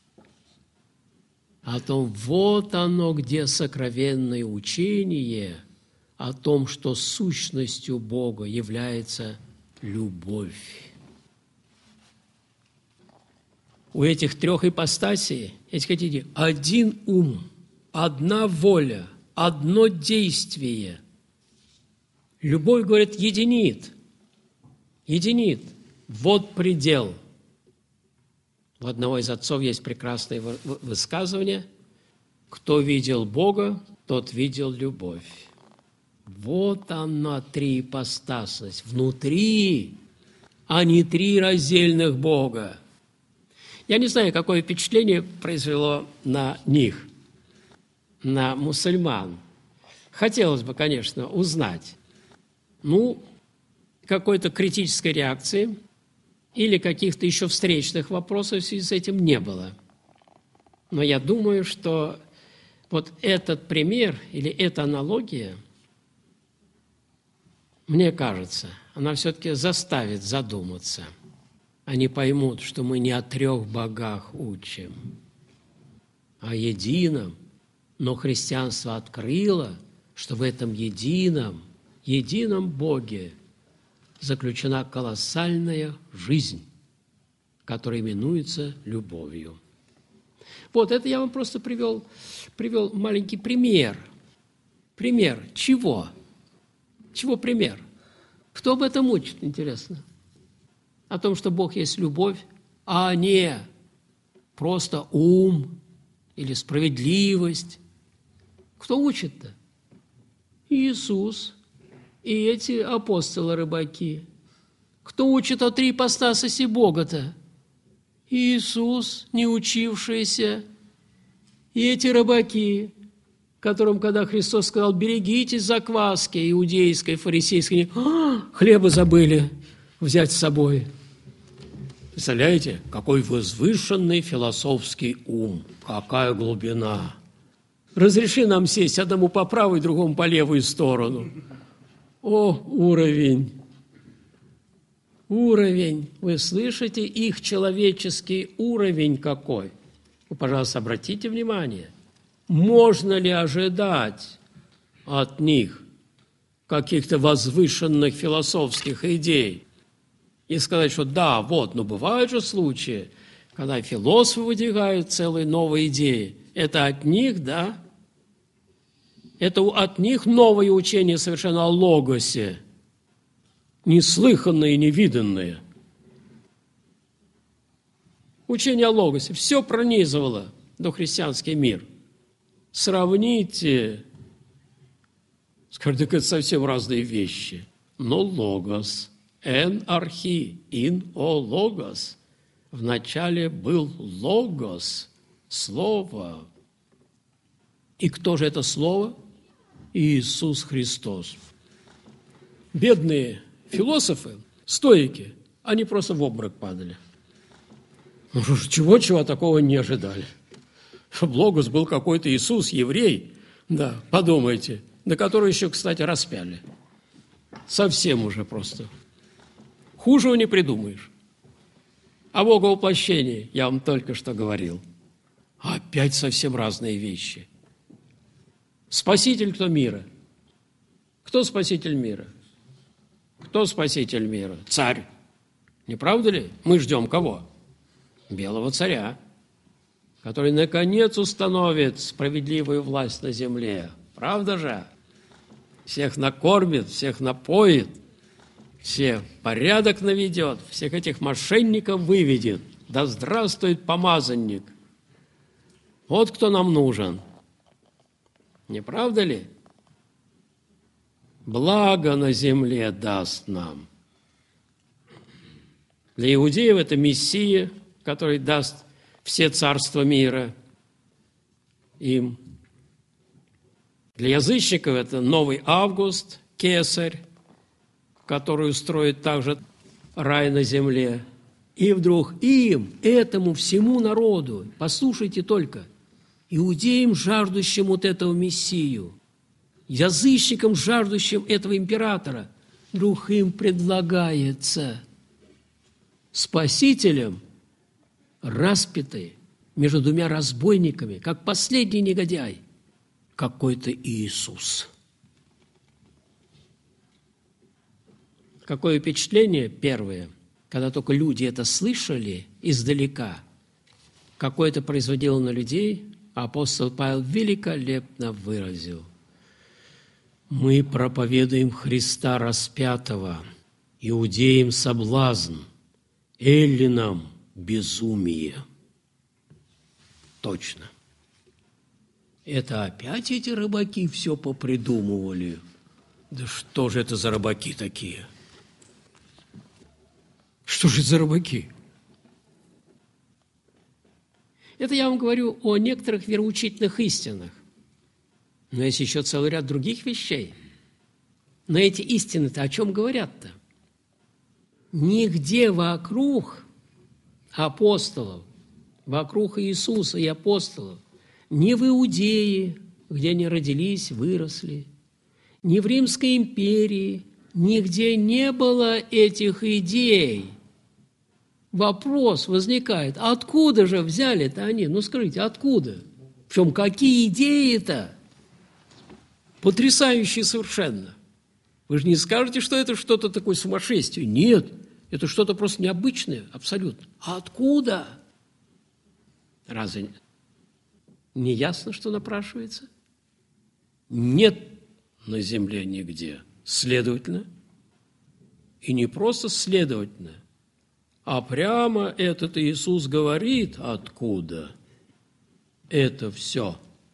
О том, вот оно, где сокровенное учение о том, что сущностью Бога является любовь. у этих трех ипостасей, если хотите, один ум, одна воля, одно действие. Любовь, говорит, единит. Единит. Вот предел. У одного из отцов есть прекрасное высказывание: кто видел Бога, тот видел любовь. Вот она, три ипостасность. Внутри, а не три раздельных Бога. Я не знаю, какое впечатление произвело на них, на мусульман. Хотелось бы, конечно, узнать, ну, какой-то критической реакции или каких-то еще встречных вопросов в связи с этим не было. Но я думаю, что вот этот пример или эта аналогия, мне кажется, она все-таки заставит задуматься. Они поймут, что мы не о трех богах учим, а о едином. Но христианство открыло, что в этом едином, едином Боге заключена колоссальная жизнь, которая именуется любовью. Вот это я вам просто привел, привел маленький пример. Пример чего? Чего пример? Кто об этом учит, интересно? О том, что Бог есть любовь, а не просто ум или справедливость. Кто учит-то? Иисус и эти апостолы-рыбаки. Кто учит о три ипостасиси Бога-то? Иисус, не учившийся, и эти рыбаки, которым, когда Христос сказал: берегитесь закваски иудейской, фарисейской, они: а, хлеба забыли взять с собой. Представляете, какой возвышенный философский ум, какая глубина. Разреши нам сесть одному по правой, другому по левую сторону. О, уровень! Уровень! Вы слышите их человеческий уровень какой? Вы, пожалуйста, обратите внимание. Можно ли ожидать от них каких-то возвышенных философских идей и сказать, что да, вот, но бывают же случаи, когда философы выдвигают целые новые идеи. Это от них, да? Это от них новое учение совершенно о логосе, неслыханное и невиданное. Учение о логосе все пронизывало дохристианский мир. Сравните, скажите, это совсем разные вещи. Но логос, эн архи, ин о логос. Вначале был логос, слово. И кто же это слово? Иисус Христос. Бедные философы, стоики, они просто в обморок падали. Чего-чего такого не ожидали. Чтобы логос был какой-то Иисус, еврей, да, подумайте, на которого еще, кстати, распяли. Совсем уже просто. Хужего не придумаешь. О Боговоплощении я вам только что говорил. Опять совсем разные вещи. Спаситель кто мира? Кто спаситель мира? Кто спаситель мира? Царь. Не правда ли? Мы ждем кого? Белого царя, который, наконец, установит справедливую власть на земле. Правда же? Всех накормит, всех напоит, всех порядок наведет, всех этих мошенников выведет. Да здравствует помазанник! Вот кто нам нужен. Не правда ли? Благо на земле даст нам. Для иудеев это Мессия, который даст все царства мира им. Для язычников это новый Август, Кесарь, который устроит также рай на земле. И вдруг им, этому всему народу, послушайте только, иудеям, жаждущим вот этого Мессию, язычникам, жаждущим этого императора, вдруг им предлагается спасителем, распятый между двумя разбойниками, как последний негодяй, какой-то Иисус. Какое впечатление первое, когда только люди это слышали издалека, какое это производило на людей, апостол Павел великолепно выразил. Мы проповедуем Христа распятого, иудеям соблазн, эллинам безумие. Точно. Это опять эти рыбаки все попридумывали. Да что же это за рыбаки такие? Что же это за рыбаки? Это я вам говорю о некоторых вероучительных истинах. Но есть еще целый ряд других вещей. Но эти истины-то о чем говорят-то? Нигде вокруг апостолов, вокруг Иисуса и апостолов, ни в Иудее, где они родились, выросли, ни в Римской империи, нигде не было этих идей. Вопрос возникает, откуда же взяли-то они? Ну, скажите, откуда? Причем какие идеи-то? Потрясающие совершенно. Вы же не скажете, что это что-то такое сумасшествие. Нет, это что-то просто необычное, абсолютно. А откуда? Разве не ясно, что напрашивается? Нет на земле нигде. Следовательно, и не просто следовательно, а прямо этот Иисус говорит, откуда это все.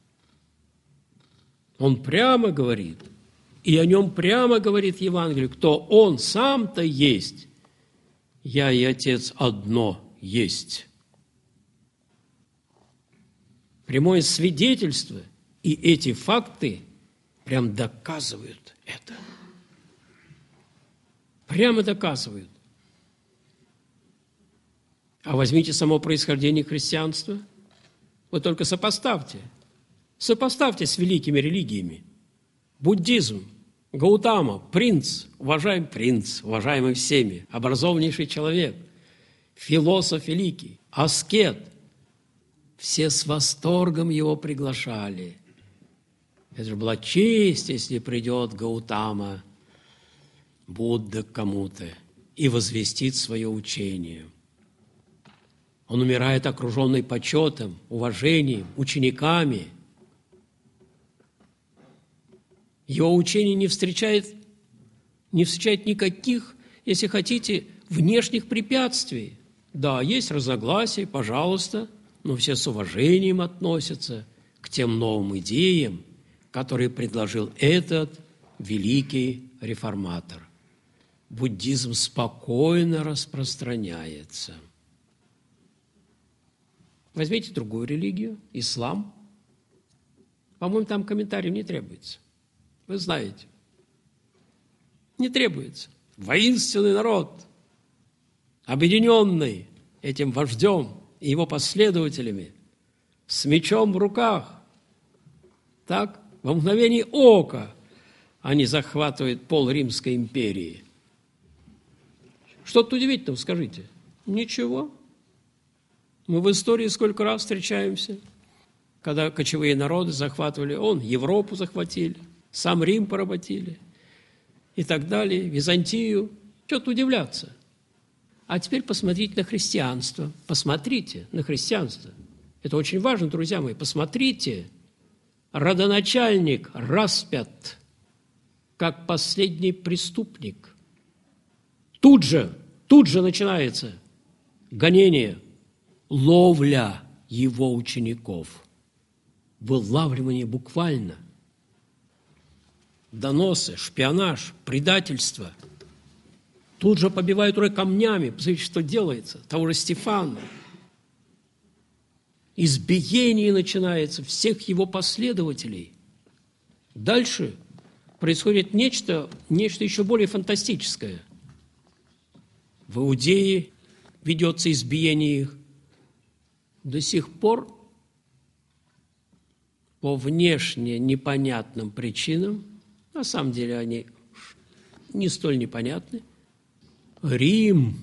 Он прямо говорит, и о нем прямо говорит Евангелие, кто он сам-то есть, я и Отец одно есть. Прямое свидетельство, и эти факты прям доказывают это. Прямо доказывают. А возьмите само происхождение христианства. Вы только сопоставьте. Сопоставьте с великими религиями. Буддизм, Гаутама, принц, уважаемый принц, уважаемый всеми, образованнейший человек, философ великий, аскет. Все с восторгом его приглашали. Это же была честь, если придет Гаутама, Будда к кому-то и возвестит свое учение. Он умирает окруженный почетом, уважением, учениками. Его учение не встречает, не встречает никаких, если хотите, внешних препятствий. Да, есть разногласия, пожалуйста, но все с уважением относятся к тем новым идеям, которые предложил этот великий реформатор. Буддизм спокойно распространяется. Возьмите другую религию, ислам. По-моему, там комментариев не требуется. Вы знаете. Не требуется. Воинственный народ, объединенный этим вождем и его последователями, с мечом в руках. Так, во мгновение ока они захватывают пол Римской империи. Что-то удивительного, скажите. Ничего. Мы в истории сколько раз встречаемся, когда кочевые народы захватывали, он, Европу захватили, сам Рим поработили и так далее, Византию. Что-то удивляться. А теперь посмотрите на христианство. Посмотрите на христианство. Это очень важно, друзья мои. Посмотрите. Родоначальник распят, как последний преступник. Тут же, тут же начинается гонение, ловля его учеников. Вылавливание буквально. Доносы, шпионаж, предательство. Тут же побивают уже камнями. Посмотрите, что делается. Того же Стефана. Избиение начинается всех его последователей. Дальше происходит нечто, нечто еще более фантастическое. В Иудее ведется избиение их. До сих пор по внешне непонятным причинам, на самом деле они не столь непонятны, Рим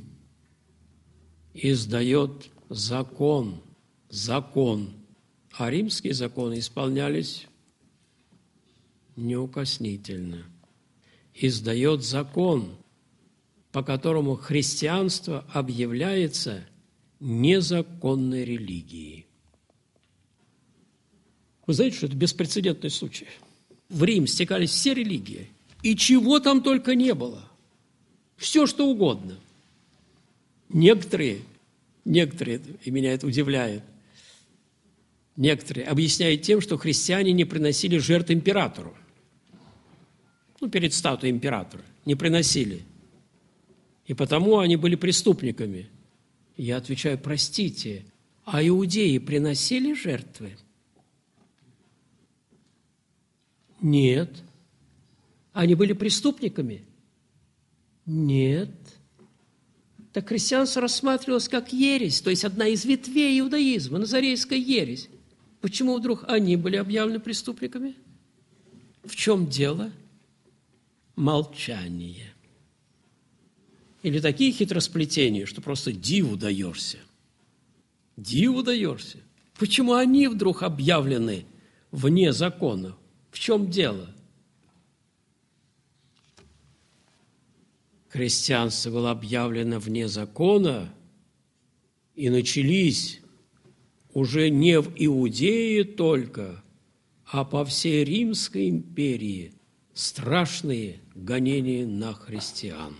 издает закон, закон, а римские законы исполнялись неукоснительно. Издает закон, по которому христианство объявляется незаконной религии. Вы знаете, что это беспрецедентный случай? В Рим стекались все религии, и чего там только не было. Все, что угодно. Некоторые, некоторые, и меня это удивляет, некоторые объясняют тем, что христиане не приносили жертв императору. Ну, перед статуей императора. Не приносили. И потому они были преступниками. Я отвечаю, простите, а иудеи приносили жертвы? Нет. Они были преступниками? Нет. Так христианство рассматривалось как ересь, то есть одна из ветвей иудаизма, назарейская ересь. Почему вдруг они были объявлены преступниками? В чем дело? Молчание. Или такие хитросплетения, что просто диву даешься. Диву даешься. Почему они вдруг объявлены вне закона? В чем дело? Христианство было объявлено вне закона, и начались уже не в Иудее только, а по всей Римской империи страшные гонения на христиан.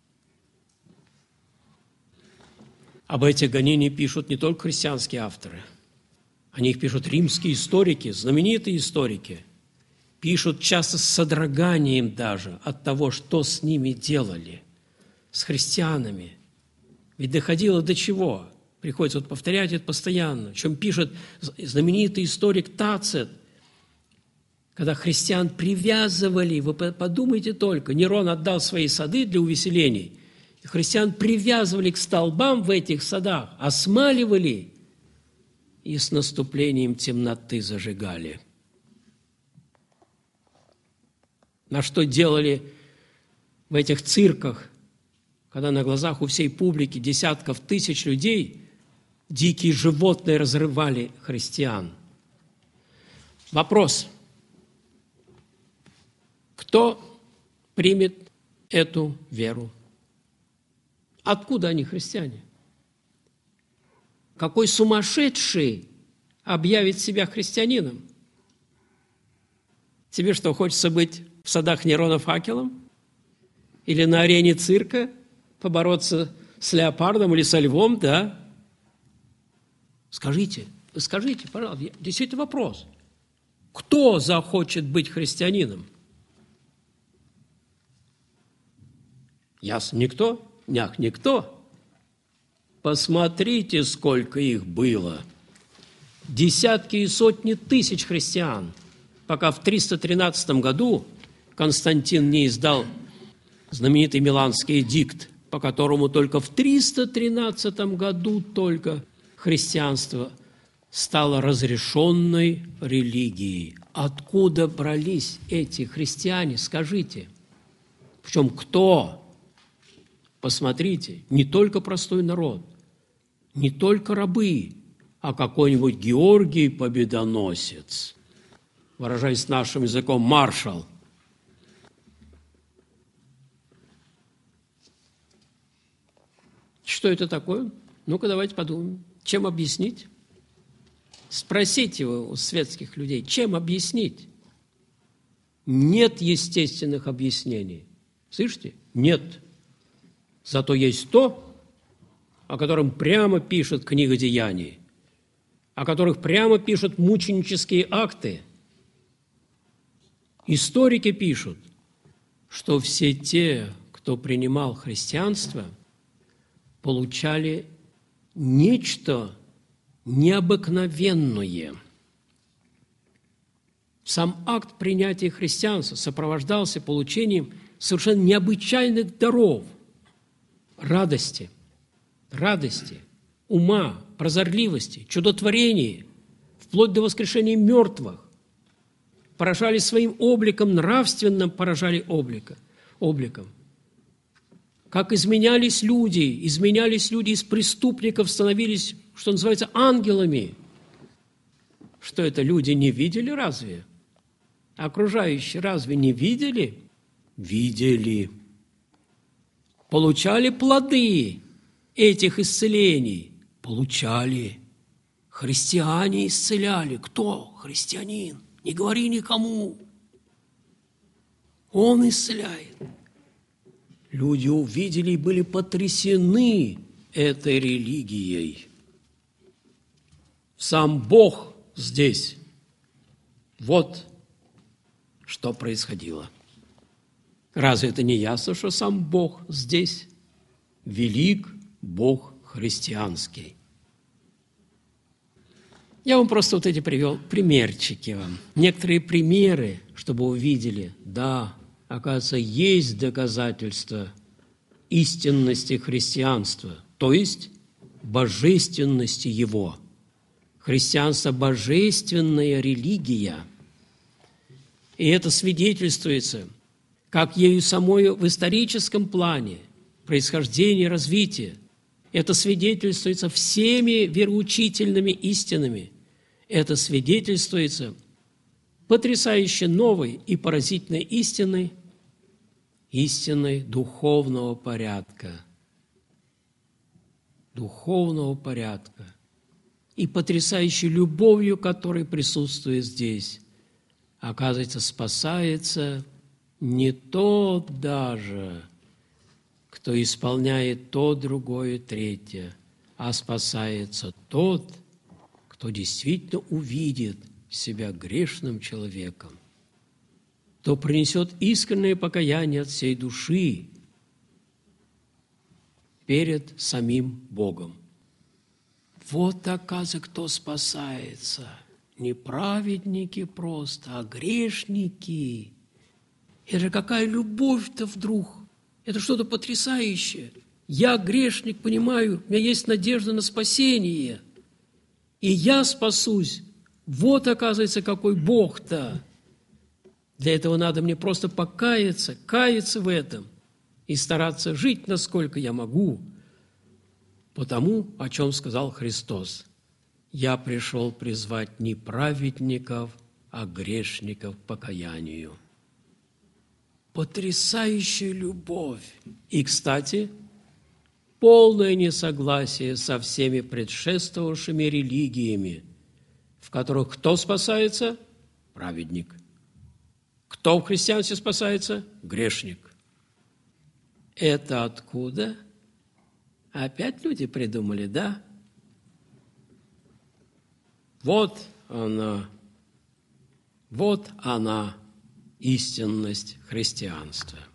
Об этих гонениях пишут не только христианские авторы, о них пишут римские историки, знаменитые историки, пишут часто с содроганием даже от того, что с ними делали, с христианами. Ведь доходило до чего? Приходится вот повторять это постоянно. О чем пишет знаменитый историк Тацит, когда христиан привязывали, вы подумайте только, Нерон отдал свои сады для увеселений, и христиан привязывали к столбам в этих садах, осмаливали и с наступлением темноты зажигали. На что делали в этих цирках, когда на глазах у всей публики десятков тысяч людей дикие животные разрывали христиан. Вопрос. Кто примет эту веру? Откуда они христиане? Какой сумасшедший объявит себя христианином? Тебе что, хочется быть в садах Нерона факелом? Или на арене цирка побороться с леопардом или со львом, да? Скажите, скажите, пожалуйста, действительно вопрос. Кто захочет быть христианином? Ясно, никто? Нях, никто. Посмотрите, сколько их было. Десятки и сотни тысяч христиан, пока в триста тринадцатом году Константин не издал знаменитый Миланский эдикт, по которому только в триста тринадцатом году только христианство стало разрешенной религией. Откуда брались эти христиане, скажите? Причем кто? Посмотрите, не только простой народ, не только рабы, а какой-нибудь Георгий Победоносец, выражаясь нашим языком, маршал. Что это такое? Ну-ка, давайте подумаем. Чем объяснить? Спросите его у светских людей, чем объяснить? Нет естественных объяснений. Слышите? Нет. Зато есть то, о котором прямо пишет книга Деяний, о которых прямо пишут мученические акты. Историки пишут, что все те, кто принимал христианство, получали нечто необыкновенное. Сам акт принятия христианства сопровождался получением совершенно необычайных даров, радости, радости, ума, прозорливости, чудотворения, вплоть до воскрешения мертвых. Поражали своим обликом, нравственным поражали облика, обликом. Как изменялись люди, изменялись люди из преступников, становились, что называется, ангелами. Что это люди не видели разве? Окружающие разве не видели? Видели. Получали плоды этих исцелений. получали. Христиане исцеляли. Кто? Христианин. Не говори никому. Он исцеляет. Люди увидели и были потрясены этой религией. Сам Бог здесь. Вот что происходило. Разве это не ясно, что сам Бог здесь? Велик Бог христианский. Я вам просто вот эти привел примерчики вам. Некоторые примеры, чтобы вы увидели, да, оказывается, есть доказательства истинности христианства, то есть божественности его. Христианство – божественная религия. И это свидетельствуется как ею самой в историческом плане, происхождения, развития. Это свидетельствуется всеми вероучительными истинами. Это свидетельствуется потрясающе новой и поразительной истиной, истиной духовного порядка. Духовного порядка. И потрясающей любовью, которая присутствует здесь. Оказывается, спасается не тот даже, кто исполняет то, другое, третье, а спасается тот, кто действительно увидит себя грешным человеком, кто принесет искреннее покаяние от всей души перед самим Богом. Вот, оказывается, кто спасается. Не праведники просто, а грешники. Это же какая любовь-то вдруг! Это что-то потрясающее. Я, грешник, понимаю, у меня есть надежда на спасение. И я спасусь. Вот, оказывается, какой Бог-то. Для этого надо мне просто покаяться, каяться в этом и стараться жить, насколько я могу, по тому, о чем сказал Христос. Я пришел призвать не праведников, а грешников к покаянию. Потрясающая любовь. И, кстати, полное несогласие со всеми предшествовавшими религиями, в которых кто спасается? Праведник. Кто в христианстве спасается? Грешник. Это откуда? Опять люди придумали, да? Вот она, вот она, истинность христианства.